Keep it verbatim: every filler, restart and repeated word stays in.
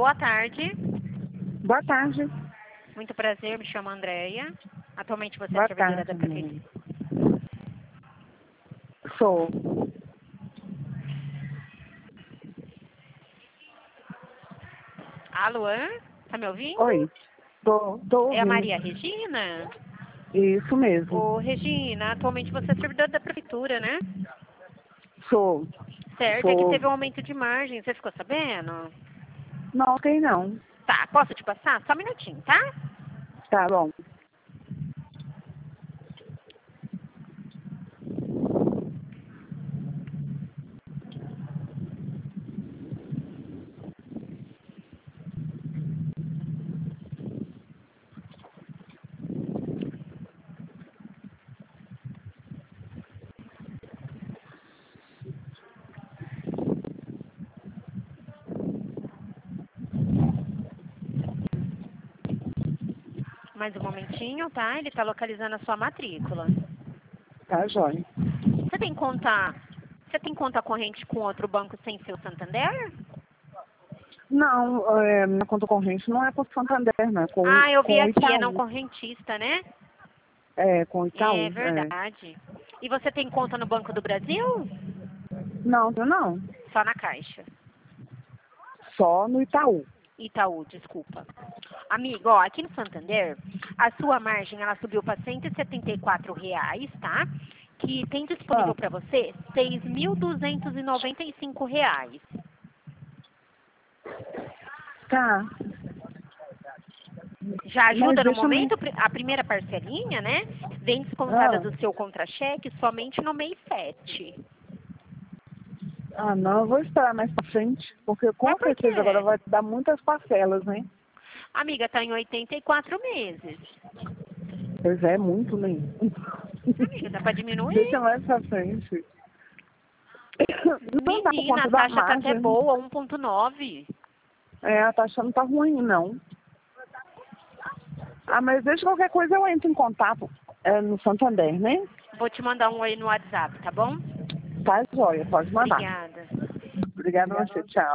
boa tarde. Boa tarde. Muito prazer, me chamo Andréia. Atualmente você Boa é servidora tarde, da prefeitura. Sou. Alô, tá me ouvindo? Oi. Tô, tô É a ouvindo. Maria Regina? Isso mesmo. Ô, Regina, atualmente você é servidora da prefeitura, né? Sou. Certo, é que Sou. teve um aumento de margem, você ficou sabendo? Não, tem não. Tá, posso te passar? Só um minutinho, tá? Tá bom. Mais um momentinho, tá? Ele tá localizando a sua matrícula. Tá, jóia. Você tem conta... Você tem conta corrente com outro banco sem ser o Santander? Não, é, minha conta corrente não é com o Santander, não. É com, Ah, eu vi com o aqui, é não Itaú. correntista, né? É, com o Itaú. É verdade. E você tem conta no Banco do Brasil? É. Não, eu não. Só na Caixa. Só no Itaú. Itaú, desculpa. Amigo, ó, aqui no Santander, a sua margem, ela subiu para cento e setenta e quatro reais, tá? Que tem disponível Ah, para você seis mil duzentos e noventa e cinco reais. tá. Já Mas ajuda no deixa eu me... momento, a primeira parcelinha, né? Vem descontada Ah, do seu contra-cheque somente no mês sete. ah, não, eu vou esperar mais pra frente. Porque Mas com por certeza agora quê? vai dar muitas parcelas, né? Amiga, tá em oitenta e quatro meses. Pois é, muito, né? Amiga, dá pra Deixa diminuir. mais pra frente. Não dá por Menina, a conta da taxa tá até margem. boa, um ponto nove. É, a taxa não tá ruim, não. Ah, mas deixa qualquer coisa eu entro em contato é, no Santander, né? Vou te mandar um oi no WhatsApp, tá bom? Tá, joia, pode mandar. Obrigada. Obrigada a você, tchau.